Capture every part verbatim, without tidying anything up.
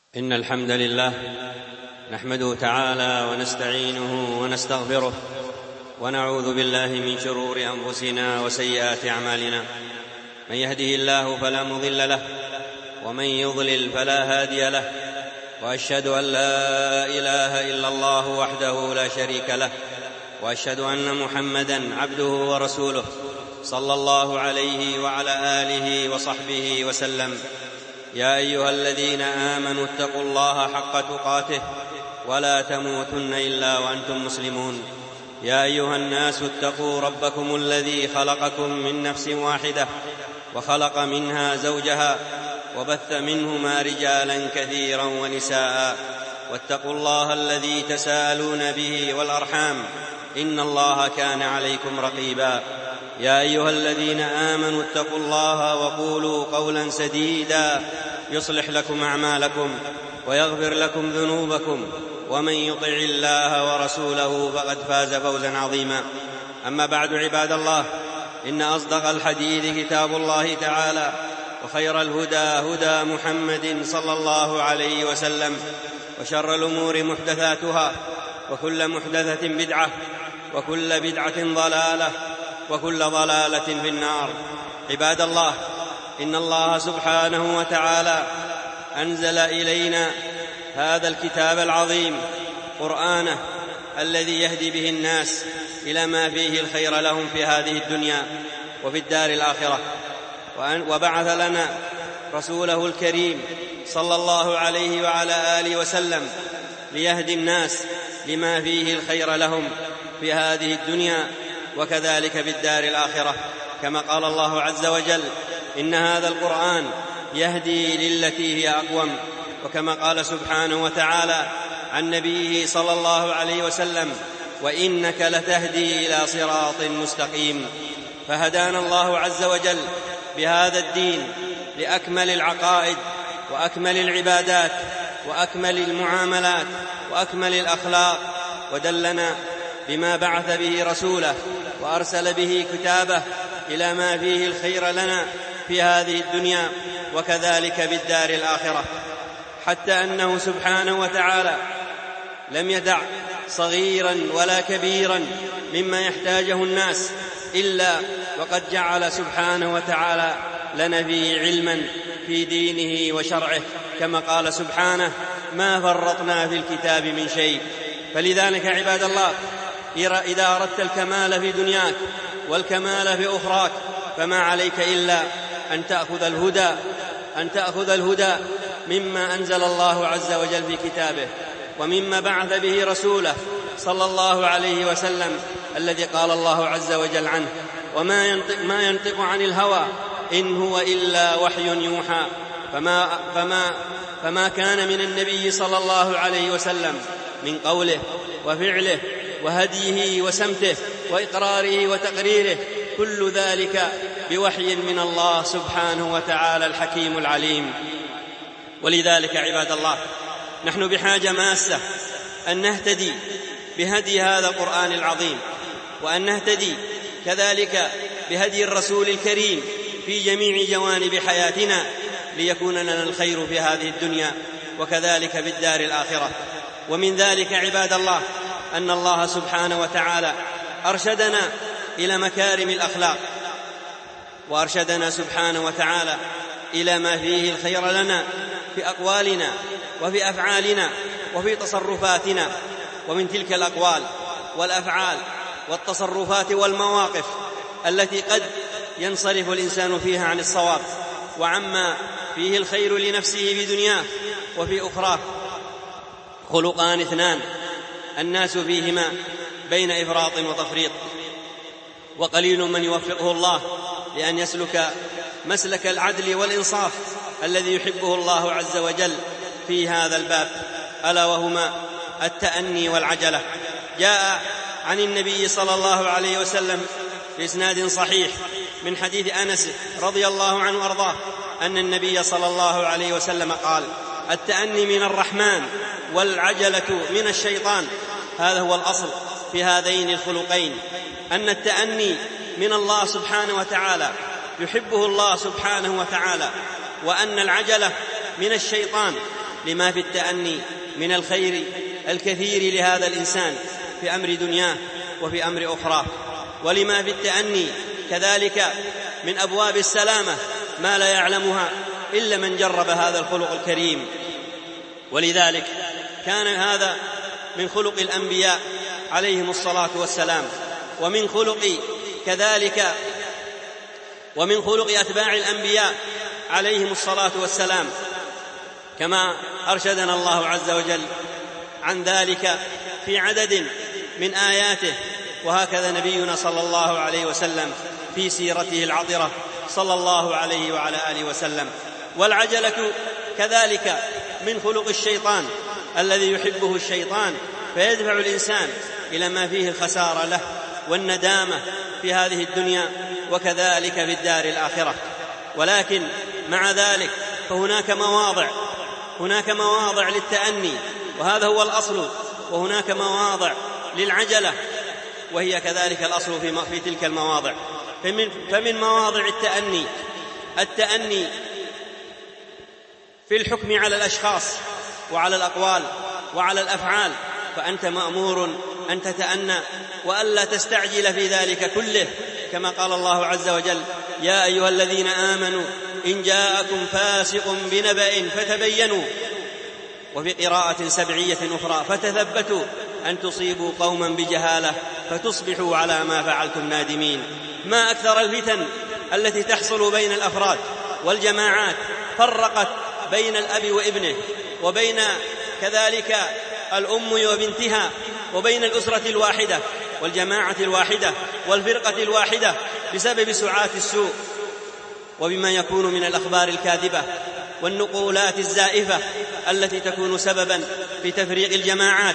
إن الحمد لله نحمده تعالى ونستعينه ونستغفره ونعوذ بالله من شرور أنفسنا وسيئات أعمالنا. من يهده الله فلا مضل له ومن يضلل فلا هادي له، وأشهد أن لا إله إلا الله وحده لا شريك له، وأشهد أن محمدًا عبده ورسوله صلى الله عليه وعلى آله وصحبه وسلم. يا أيها الذين آمنوا اتقوا الله حق تقاته ولا تموتن إلا وأنتم مسلمون. يا أيها الناس اتقوا ربكم الذي خلقكم من نفس واحدة وخلق منها زوجها وبث منهما رجالا كثيرا ونساء، واتقوا الله الذي تساءلون به والأرحام إن الله كان عليكم رقيبا. يا أيها الذين آمنوا اتقوا الله وقولوا قولا سديدا يصلح لكم أعمالكم ويغفر لكم ذنوبكم، ومن يطع الله ورسوله فقد فاز فوزا عظيما. أما بعد، عباد الله، إن أصدق الحديث كتاب الله تعالى، وخير الهدى هدى محمد صلى الله عليه وسلم، وشر الأمور محدثاتها، وكل محدثة بدعة، وكل بدعة ضلالة، وكل ضلالة في النار. عباد الله، إن الله سبحانه وتعالى أنزل إلينا هذا الكتاب العظيم قرآنه الذي يهدي به الناس إلى ما فيه الخير لهم في هذه الدنيا وفي الدار الآخرة، وبعث لنا رسوله الكريم صلى الله عليه وعلى آله وسلم ليهدي الناس لما فيه الخير لهم في هذه الدنيا وكذلك في الدار الآخرة، كما قال الله عز وجل: إن هذا القرآن يهدي للتي هي أقوم، وكما قال سبحانه وتعالى عن نبيه صلى الله عليه وسلم: وإنك لتهدي إلى صراط مستقيم. فهدانا الله عز وجل بهذا الدين لأكمل العقائد وأكمل العبادات وأكمل المعاملات وأكمل الأخلاق، ودلنا بما بعث به رسوله وأرسل به كتابه إلى ما فيه الخير لنا في هذه الدنيا وكذلك بالدار الآخرة، حتى أنه سبحانه وتعالى لم يدع صغيرا ولا كبيرا مما يحتاجه الناس إلا وقد جعل سبحانه وتعالى لنا فيه علما في دينه وشرعه، كما قال سبحانه: ما فرطنا في الكتاب من شيء. فلذلك عباد الله، إذا أردت الكمال في دنياك والكمال في أخراك فما عليك إلا أن تأخذ الهدى أن تأخذ الهدى مما أنزل الله عز وجل في كتابه، ومما بعث به رسوله صلى الله عليه وسلم، الذي قال الله عز وجل عنه: وما ينطق, ما ينطق عن الهوى إن هو إلا وحي يوحى. فما, فما, فما كان من النبي صلى الله عليه وسلم من قوله وفعله وهديه وسمته وإقراره وتقريره، كل ذلك بوحي من الله سبحانه وتعالى الحكيم العليم. ولذلك عباد الله، نحن بحاجة ماسة أن نهتدي بهدي هذا القرآن العظيم، وأن نهتدي كذلك بهدي الرسول الكريم في جميع جوانب حياتنا، ليكون لنا الخير في هذه الدنيا وكذلك بالدار الآخرة. ومن ذلك عباد الله أن الله سبحانه وتعالى أرشدنا إلى مكارم الأخلاق، وأرشدنا سبحانه وتعالى إلى ما فيه الخير لنا في أقوالنا وفي أفعالنا وفي تصرفاتنا. ومن تلك الأقوال والأفعال والتصرفات والمواقف التي قد ينصرف الإنسان فيها عن الصواب وعما فيه الخير لنفسه في دنياه وفي أخراه، خلقان اثنان الناس فيهما بين إفراط وتفريط، وقليل من يوفقه الله لأن يسلك مسلك العدل والإنصاف الذي يحبه الله عز وجل في هذا الباب، ألا وهما التأني والعجلة. جاء عن النبي صلى الله عليه وسلم بإسناد صحيح من حديث أنس رضي الله عنه وأرضاه أن النبي صلى الله عليه وسلم قال: التأني من الرحمن والعجلة من الشيطان. هذا هو الأصل في هذين الخلقين، أن التأني من الله سبحانه وتعالى يحبه الله سبحانه وتعالى، وأن العجلة من الشيطان لما في التأني من الخير الكثير لهذا الإنسان في أمر دنياه وفي أمر أخرى، ولما في التأني كذلك من أبواب السلامة ما لا يعلمها إلا من جرب هذا الخلق الكريم. ولذلك كان هذا من خلق الأنبياء عليهم الصلاة والسلام، ومن خلق كذلك ومن خلق أتباع الأنبياء عليهم الصلاة والسلام، كما أرشدنا الله عز وجل عن ذلك في عدد من آياته. وهكذا نبينا صلى الله عليه وسلم في سيرته العطرة صلى الله عليه وعلى آله وسلم. والعجلة كذلك من خلق الشيطان الذي يحبه الشيطان، فيدفع الإنسان إلى ما فيه الخسارة له والندامة في هذه الدنيا وكذلك في الدار الآخرة. ولكن مع ذلك فهناك مواضع هناك مواضع للتأني، وهذا هو الأصل، وهناك مواضع للعجلة، وهي كذلك الأصل في, في تلك المواضع. فمن, فمن مواضع التأني التأني في الحكم على الأشخاص وعلى الأقوال وعلى الأفعال، فأنت مأمور أن تتأنى وألا تستعجل في ذلك كله، كما قال الله عز وجل: يا أيها الذين آمنوا إن جاءكم فاسق بنبأ فتبينوا، وفي قراءة سبعية أخرى: فتثبتوا أن تصيبوا قوما بجهالة فتصبحوا على ما فعلتم نادمين. ما أكثر الفتن التي تحصل بين الأفراد والجماعات، فرقت بين الأب وابنه، وبين كذلك الأم وبنتها، وبين الأسرة الواحدة والجماعة الواحدة والفرقة الواحدة، بسبب سعاة السوء وبما يكون من الأخبار الكاذبة والنقولات الزائفة التي تكون سببا في تفريق الجماعات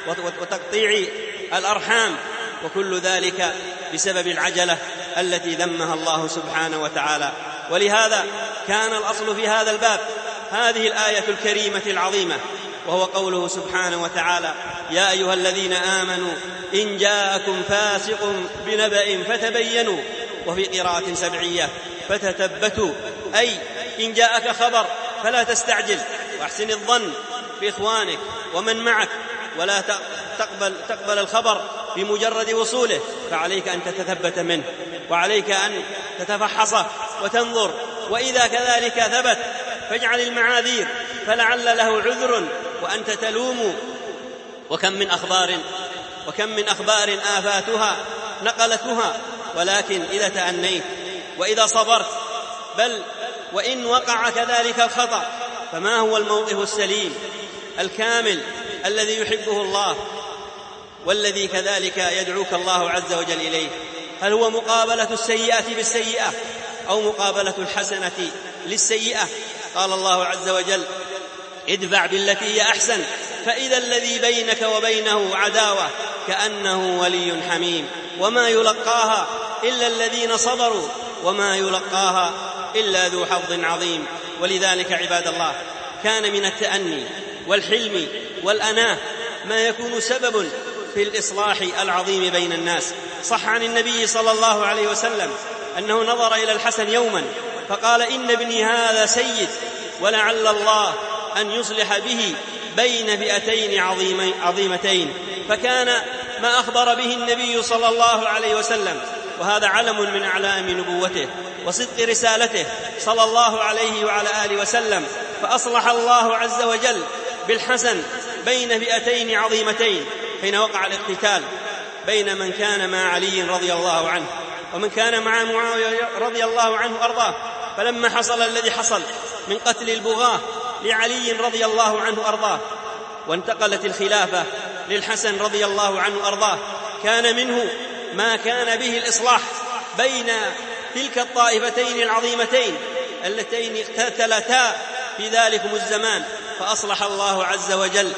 وتقطيع الأرحام، وكل ذلك بسبب العجلة التي ذمها الله سبحانه وتعالى. ولهذا كان الأصل في هذا الباب هذه الآية الكريمة العظيمة، وهو قوله سبحانه وتعالى: يا أيها الذين آمنوا إن جاءكم فاسق بنبأ فتبينوا، وفي قراءة سبعية: فتثبتوا، أي إن جاءك خبر فلا تستعجل، واحسن الظن بإخوانك ومن معك، ولا تقبل, تقبل الخبر بمجرد وصوله، فعليك أن تتثبت منه، وعليك أن تتفحصه وتنظر، وإذا كذلك ثبت فاجعل المعاذير، فلعل له عذر وأنت تلوم. وكم من أخبار وكم من أخبار آفاتها نقلتها، ولكن إذا تأنيت وإذا صبرت، بل وإن وقع كذلك الخطأ، فما هو الموقف السليم الكامل الذي يحبه الله والذي كذلك يدعوك الله عز وجل إليه؟ هل هو مقابلة السيئة بالسيئة أو مقابلة الحسنة للسيئة؟ قال الله عز وجل: ادفع بالتي هي أحسن فإذا الذي بينك وبينه عداوة كأنه ولي حميم، وما يلقاها إلا الذين صبروا وما يلقاها إلا ذو حظ عظيم. ولذلك عباد الله، كان من التأني والحلم والأناة ما يكون سبب في الإصلاح العظيم بين الناس. صح عن النبي صلى الله عليه وسلم أنه نظر إلى الحسن يوما فقال: إن ابني هذا سيد، ولعل الله أن يصلح به بين فئتين عظيمتين. فكان ما أخبر به النبي صلى الله عليه وسلم، وهذا علم من أعلام نبوته وصدق رسالته صلى الله عليه وعلى آله وسلم. فأصلح الله عز وجل بالحسن بين فئتين عظيمتين حين وقع الاقتتال بين من كان مع علي رضي الله عنه ومن كان مع معاوية رضي الله عنه أرضاه. فلما حصل الذي حصل من قتل البغاة لعلي رضي الله عنه أرضاه، وانتقلت الخلافة للحسن رضي الله عنه أرضاه، كان منه ما كان به الإصلاح بين تلك الطائفتين العظيمتين اللتين اقتتلتا في ذلكم الزمان. فأصلح الله عز وجل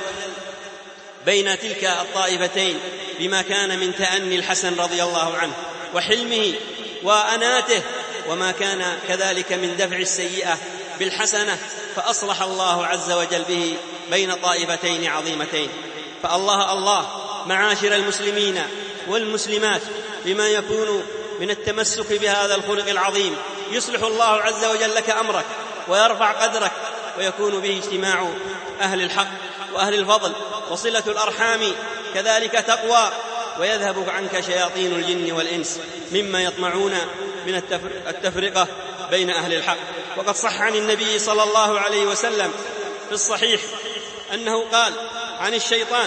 بين تلك الطائفتين بما كان من تأني الحسن رضي الله عنه وحلمه وأناته، وما كان كذلك من دفع السيئة بالحسنة، فأصلح الله عز وجل به بين طائفتين عظيمتين. فالله الله معاشر المسلمين والمسلمات بما يكون من التمسك بهذا الخلق العظيم، يصلح الله عز وجل لك أمرك ويرفع قدرك ويكون به اجتماع أهل الحق وأهل الفضل، وصلة الأرحام كذلك تقوى، ويذهب عنك شياطين الجن والإنس مما يطمعون من التفرقة بين أهل الحق. وقد صح عن النبي صلى الله عليه وسلم في الصحيح أنه قال عن الشيطان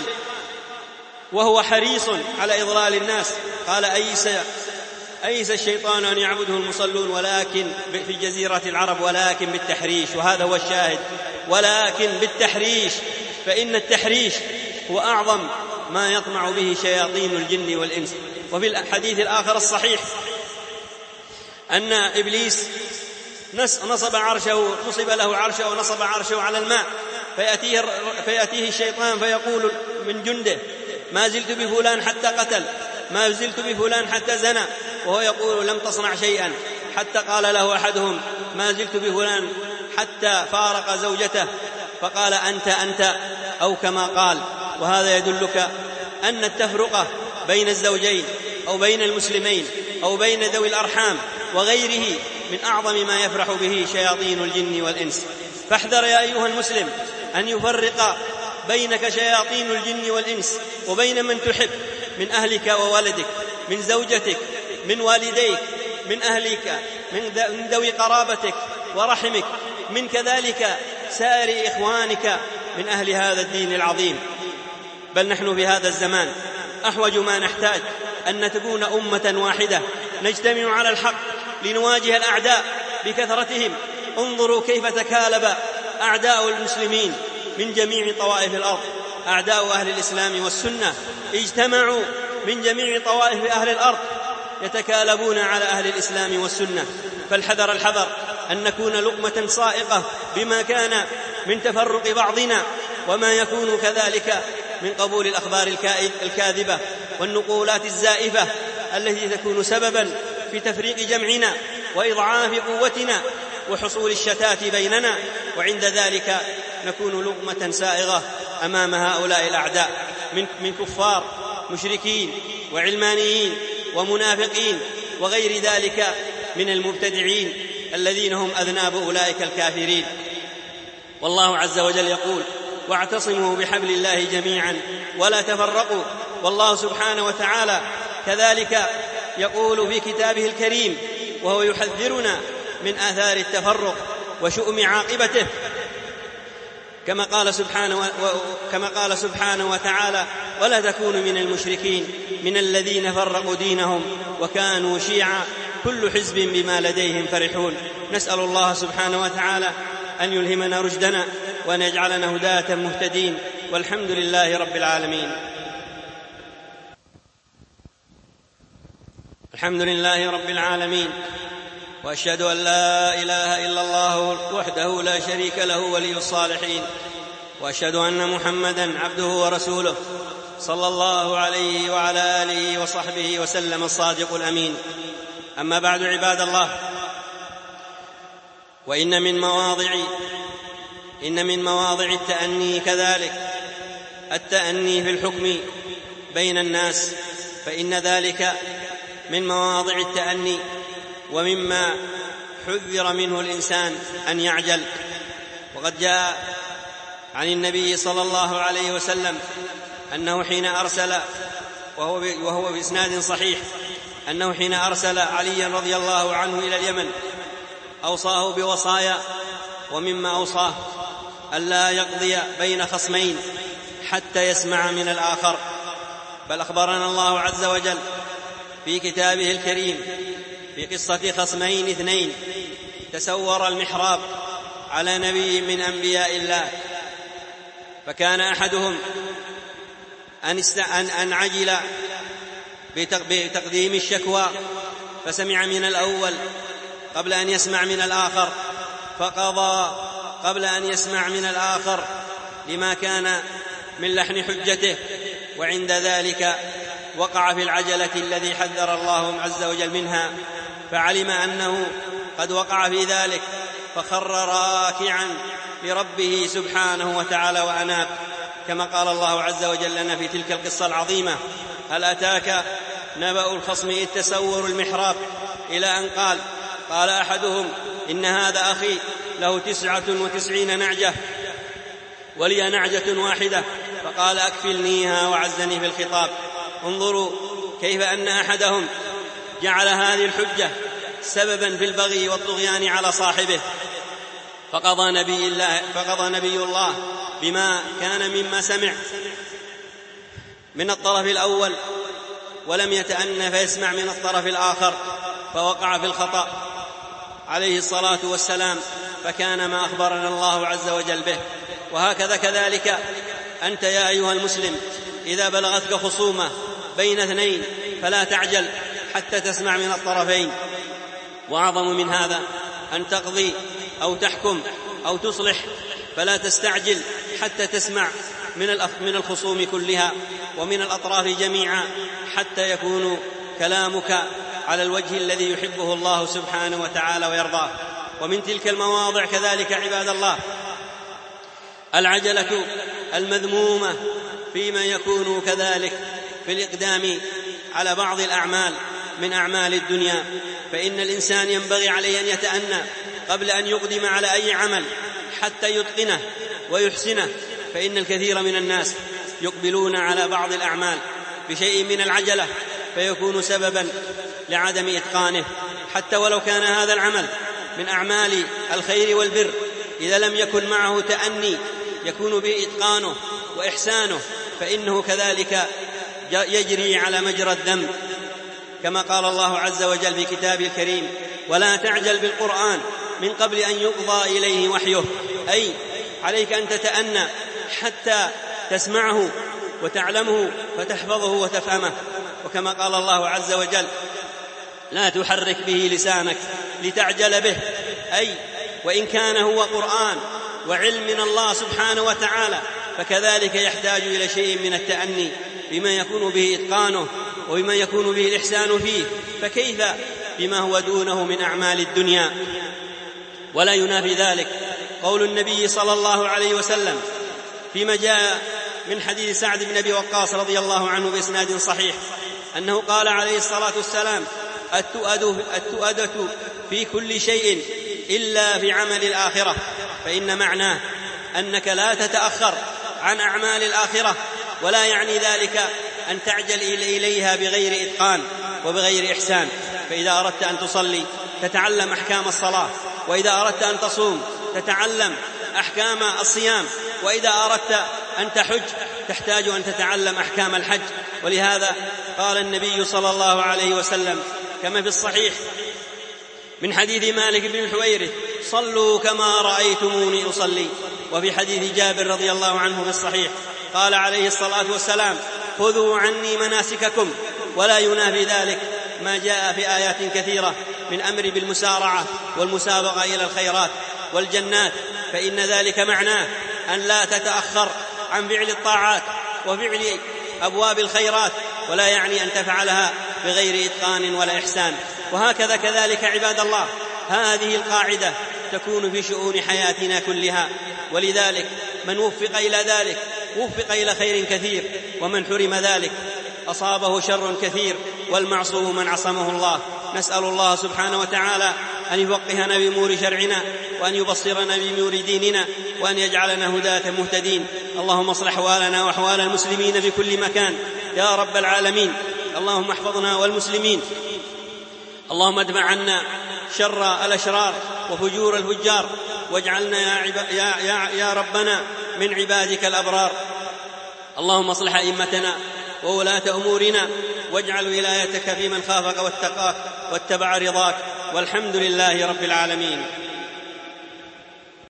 وهو حريص على إضلال الناس، قال أيس أيس الشيطان أن يعبده المصلون ولكن في جزيرة العرب ولكن بالتحريش، وهذا هو الشاهد، ولكن بالتحريش، فإن التحريش هو أعظم ما يطمع به شياطين الجن والإنس. وفي الحديث الآخر الصحيح أن إبليس نصب عرشه نصب له عرشه ونصب عرشه على الماء، فيأتيه, فيأتيه الشيطان فيقول من جنده ما زلت بفلان حتى قتل، ما زلت بفلان حتى زنى، وهو يقول لم تصنع شيئا، حتى قال له أحدهم ما زلت بفلان حتى فارق زوجته، فقال أنت أنت أو كما قال. وهذا يدلك أن التفرقة بين الزوجين أو بين المسلمين أو بين ذوي الأرحام وغيره من أعظم ما يفرح به شياطين الجن والإنس. فاحذر يا أيها المسلم أن يفرق بينك شياطين الجن والإنس وبين من تحب من أهلك وولدك، من زوجتك، من والديك، من أهلك، من ذوي قرابتك ورحمك، من كذلك سائر إخوانك من أهل هذا الدين العظيم. بل نحن في هذا الزمان أحوج ما نحتاج أن تكون أمة واحدة نجتمع على الحق لنواجه الأعداء بكثرتهم. انظروا كيف تكالب أعداء المسلمين من جميع طوائف الأرض، أعداء أهل الإسلام والسنة اجتمعوا من جميع طوائف أهل الأرض يتكالبون على أهل الإسلام والسنة. فالحذر الحذر أن نكون لقمة صائقة بما كان من تفرق بعضنا، وما يكون كذلك من قبول الأخبار الكاذبة والنقولات الزائفة التي تكون سببا في تفريق جمعنا وإضعاف قوتنا وحصول الشتات بيننا، وعند ذلك نكون لقمة سائغة أمام هؤلاء الأعداء من كفار مشركين وعلمانيين ومنافقين وغير ذلك من المبتدعين الذين هم أذناب أولئك الكافرين. والله عز وجل يقول واعتصموا بحبل الله جميعا ولا تفرقوا. والله سبحانه وتعالى كذلك يقول في كتابه الكريم وهو يحذرنا من آثار التفرق وشؤم عاقبته، كما قال سبحانه كما قال سبحانه وتعالى ولا تكونوا من المشركين من الذين فرقوا دينهم وكانوا شيعا كل حزب بما لديهم فرحون. نسأل الله سبحانه وتعالى أن يلهمنا رشدنا وأن يجعلنا هداة مهتدين، والحمد لله رب العالمين. الحمد لله رب العالمين، وأشهد أن لا إله إلا الله وحده لا شريك له ولي الصالحين، وأشهد أن محمدًا عبده ورسوله صلى الله عليه وعلى آله وصحبه وسلم الصادق الأمين. أما بعد عباد الله، وإن من مواضع إن من مواضع التأني كذلك التأني في الحكم بين الناس، فإن ذلك من مواضع التأني ومما حذر منه الإنسان أن يعجل. وقد جاء عن النبي صلى الله عليه وسلم أنه حين أرسل وهو وهو بإسناد صحيح أنه حين أرسل عليا رضي الله عنه إلى اليمن أوصاه بوصايا، ومما أوصاه ألا يقضي بين خصمين حتى يسمع من الآخر. بل أخبرنا الله عز وجل في كتابه الكريم في قصة خصمين اثنين تسور المحراب على نبي من أنبياء الله، فكان أحدهم أن عجل بتقديم الشكوى فسمع من الأول قبل أن يسمع من الآخر، فقضى قبل أن يسمع من الآخر لما كان من لحن حجته، وعند ذلك وقع في العجلة الذي حذر الله عز وجل منها، فعلم أنه قد وقع في ذلك فخر راكعا لربه سبحانه وتعالى وأناب، كما قال الله عز وجل لنا في تلك القصة العظيمة: هل أتاك نبأ الخصم إذ تسوروا المحراب، إلى أن قال قال أحدهم إن هذا أخي له تسعة وتسعين نعجة ولي نعجة واحدة، فقال أكفلنيها وعزني في الخطاب. انظروا كيف أن أحدهم جعل هذه الحجة سببا في البغي والطغيان على صاحبه، فقضى نبي الله, فقضى نبي الله بما كان مما سمع من الطرف الأول، ولم يتأن فيسمع من الطرف الآخر، فوقع في الخطأ عليه الصلاة والسلام، فكان ما أخبرنا الله عز وجل به. وهكذا كذلك أنت يا أيها المسلم إذا بلغتك خصومة بين اثنين فلا تعجل حتى تسمع من الطرفين، وأعظم من هذا أن تقضي أو تحكم أو تصلح، فلا تستعجل حتى تسمع من الخصوم كلها ومن الأطراف جميعا، حتى يكون كلامك على الوجه الذي يحبه الله سبحانه وتعالى ويرضاه. ومن تلك المواضع كذلك عباد الله العجلة المذمومة فيما يكون كذلك في الإقدام على بعض الأعمال من أعمال الدنيا، فإن الإنسان ينبغي عليه أن يتأنى قبل أن يقدم على أي عمل حتى يتقنه ويحسنه، فإن الكثير من الناس يقبلون على بعض الأعمال بشيء من العجلة فيكون سببا لعدم إتقانه، حتى ولو كان هذا العمل من أعمال الخير والبر، إذا لم يكن معه تأني يكون به إتقانه وإحسانه فإنه كذلك يجري على مجرى الدم، كما قال الله عز وجل في كتابه الكريم: ولا تعجل بالقرآن من قبل أن يقضى إليه وحيه، أي عليك أن تتأنى حتى تسمعه وتعلمه فتحفظه وتفهمه. وكما قال الله عز وجل: لا تحرك به لسانك لتعجل به، أي وإن كان هو قرآن وعلم من الله سبحانه وتعالى فكذلك يحتاج إلى شيء من التأني بما يكون به إتقانه وبما يكون به الإحسان فيه، فكيف بما هو دونه من أعمال الدنيا؟ ولا ينافي ذلك قول النبي صلى الله عليه وسلم فيما جاء من حديث سعد بن أبي وقاص رضي الله عنه بإسناد صحيح أنه قال عليه الصلاة والسلام: التؤدة في كل شيء إلا في عمل الآخرة، فإن معناه أنك لا تتأخر عن أعمال الآخرة، ولا يعني ذلك أن تعجل إليها بغير إتقان وبغير إحسان. فإذا أردت أن تصلي تتعلم أحكام الصلاة، وإذا أردت أن تصوم تتعلم أحكام الصيام، وإذا أردت أن تحج تحتاج أن تتعلم أحكام الحج. ولهذا قال النبي صلى الله عليه وسلم كما في الصحيح من حديث مالك بن الحويرث: صلوا كما رأيتموني أصلي. وفي حديث جابر رضي الله عنه في الصحيح قال عليه الصلاة والسلام: خذوا عني مناسككم. ولا ينافي ذلك ما جاء في آيات كثيرة من أمر بالمسارعة والمسابقة إلى الخيرات والجنات، فإن ذلك معناه أن لا تتأخر عن فعل الطاعات وفعل أبواب الخيرات، ولا يعني أن تفعلها بغير إتقان ولا إحسان. وهكذا كذلك عباد الله هذه القاعدة تكون في شؤون حياتنا كلها، ولذلك من وفق إلى ذلك وفق إلى خير كثير، ومن حرم ذلك أصابه شر كثير، والمعصوم من عصمه الله. نسأل الله سبحانه وتعالى أن يفقهنا بأمور شرعنا، وأن يبصرنا بأمور ديننا، وأن يجعلنا هداة مهتدين. اللهم اصلح أحوالنا وأحوال المسلمين في كل مكان يا رب العالمين. اللهم احفظنا والمسلمين. اللهم ادفع عنا شر الأشرار وفجور الفجار، واجعلنا يا, عب... يا... يا... يا ربنا من عبادك الأبرار. اللهم اصلح أئمتنا وولاة أمورنا، واجعل ولايتك في من خافك واتقاك واتبع رضاك، والحمد لله رب العالمين.